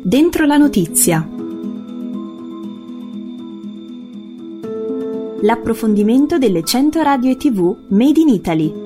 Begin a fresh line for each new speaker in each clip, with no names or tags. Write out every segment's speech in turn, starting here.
Dentro la notizia. L'approfondimento delle 100 radio e TV Made in Italy.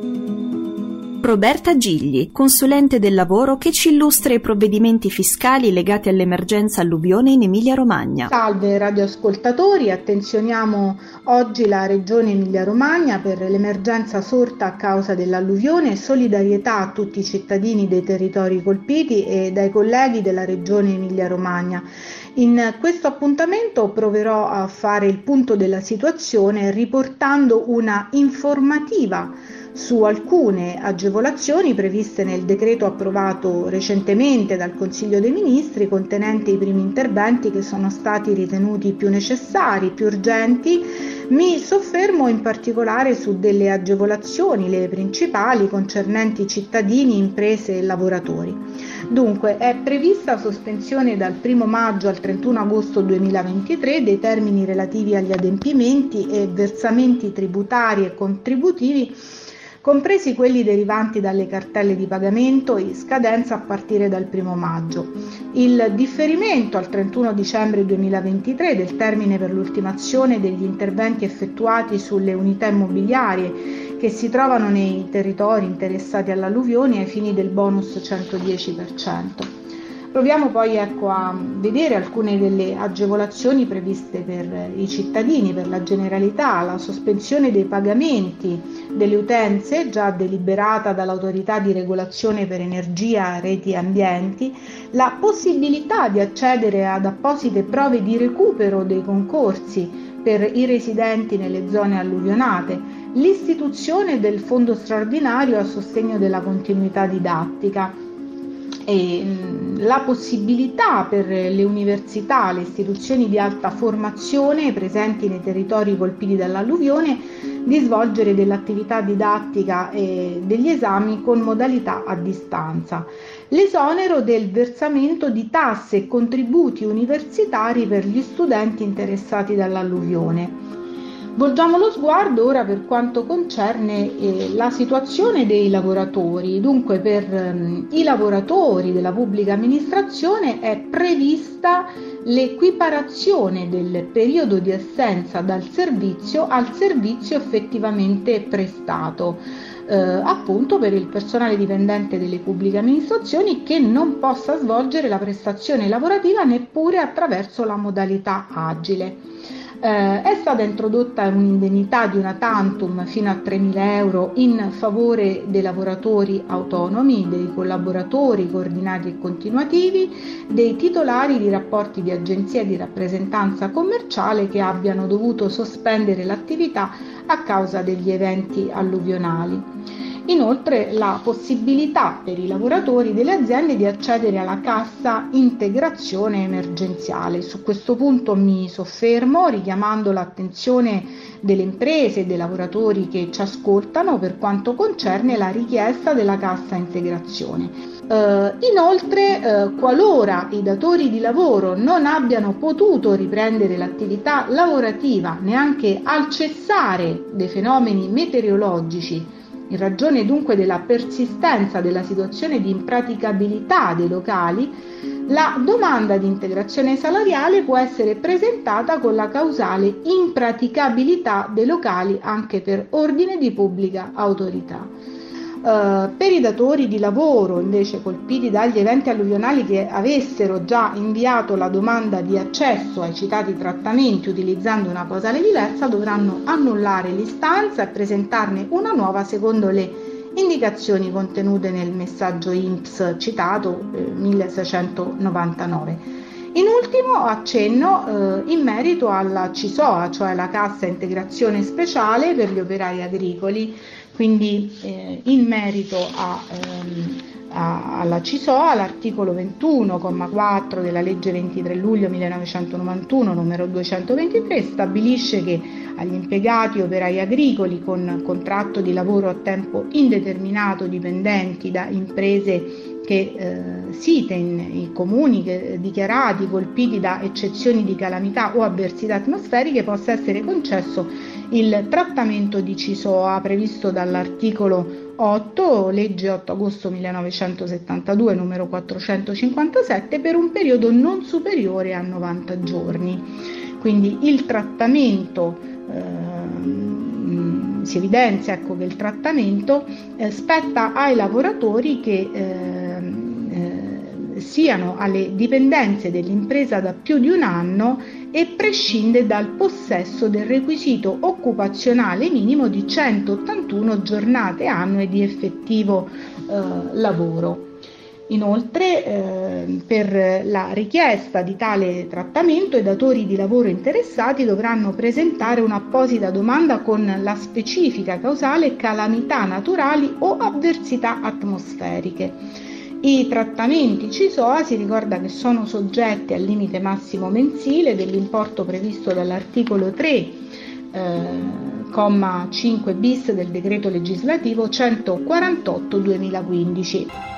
Roberta Gigli, consulente del lavoro, che ci illustra i provvedimenti fiscali legati all'emergenza alluvione in Emilia-Romagna.
Salve radioascoltatori, attenzioniamo oggi la Regione Emilia-Romagna per l'emergenza sorta a causa dell'alluvione. Solidarietà a tutti i cittadini dei territori colpiti e dai colleghi della Regione Emilia-Romagna. In questo appuntamento proverò a fare il punto della situazione riportando una informativa su alcune agevolazioni previste nel decreto approvato recentemente dal Consiglio dei Ministri, contenente i primi interventi che sono stati ritenuti più necessari, più urgenti. Mi soffermo in particolare su delle agevolazioni, le principali, concernenti cittadini, imprese e lavoratori. Dunque, è prevista sospensione dal 1 maggio al 31 agosto 2023 dei termini relativi agli adempimenti e versamenti tributari e contributivi, compresi quelli derivanti dalle cartelle di pagamento in scadenza a partire dal 1 maggio. Il differimento al 31 dicembre 2023 del termine per l'ultimazione degli interventi effettuati sulle unità immobiliari che si trovano nei territori interessati all'alluvione ai fini del bonus 110%. Proviamo poi a vedere alcune delle agevolazioni previste per i cittadini, per la generalità: la sospensione dei pagamenti delle utenze già deliberata dall'autorità di regolazione per energia, reti e ambienti, la possibilità di accedere ad apposite prove di recupero dei concorsi per i residenti nelle zone alluvionate, l'istituzione del fondo straordinario a sostegno della continuità didattica e la possibilità per le università, le istituzioni di alta formazione presenti nei territori colpiti dall'alluvione di svolgere dell'attività didattica e degli esami con modalità a distanza. L'esonero del versamento di tasse e contributi universitari per gli studenti interessati dall'alluvione. Volgiamo lo sguardo ora per quanto concerne la situazione dei lavoratori. Dunque, per i lavoratori della pubblica amministrazione è prevista l'equiparazione del periodo di assenza dal servizio al servizio effettivamente prestato, appunto per il personale dipendente delle pubbliche amministrazioni che non possa svolgere la prestazione lavorativa neppure attraverso la modalità agile. È stata introdotta un'indennità di una tantum fino a 3.000 euro in favore dei lavoratori autonomi, dei collaboratori coordinati e continuativi, dei titolari di rapporti di agenzia di rappresentanza commerciale che abbiano dovuto sospendere l'attività a causa degli eventi alluvionali. Inoltre la possibilità per i lavoratori delle aziende di accedere alla cassa integrazione emergenziale. Su questo punto mi soffermo richiamando l'attenzione delle imprese e dei lavoratori che ci ascoltano per quanto concerne la richiesta della cassa integrazione. Inoltre, qualora i datori di lavoro non abbiano potuto riprendere l'attività lavorativa neanche al cessare dei fenomeni meteorologici, in ragione dunque della persistenza della situazione di impraticabilità dei locali, la domanda di integrazione salariale può essere presentata con la causale impraticabilità dei locali anche per ordine di pubblica autorità. Per i datori di lavoro invece colpiti dagli eventi alluvionali che avessero già inviato la domanda di accesso ai citati trattamenti utilizzando una causale diversa dovranno annullare l'istanza e presentarne una nuova secondo le indicazioni contenute nel messaggio INPS citato 1699. In ultimo accenno in merito alla CISOA, cioè la Cassa Integrazione Speciale per gli operai agricoli. Quindi in merito alla CISOA, l'articolo 21,4 della legge 23 luglio 1991 numero 223 stabilisce che agli impiegati operai agricoli con contratto di lavoro a tempo indeterminato dipendenti da imprese site in comuni dichiarati colpiti da eccezioni di calamità o avversità atmosferiche possa essere concesso il trattamento di CISOA previsto dall'articolo 8, legge 8 agosto 1972 numero 457, per un periodo non superiore a 90 giorni. Quindi il trattamento, si evidenzia che il trattamento spetta ai lavoratori che siano alle dipendenze dell'impresa da più di un anno e prescinde dal possesso del requisito occupazionale minimo di 181 giornate annue di effettivo lavoro. Inoltre, per la richiesta di tale trattamento, i datori di lavoro interessati dovranno presentare un'apposita domanda con la specifica causale calamità naturali o avversità atmosferiche. I trattamenti CISOA si ricorda che sono soggetti al limite massimo mensile dell'importo previsto dall'articolo 3, comma 5 bis del decreto legislativo 148/2015.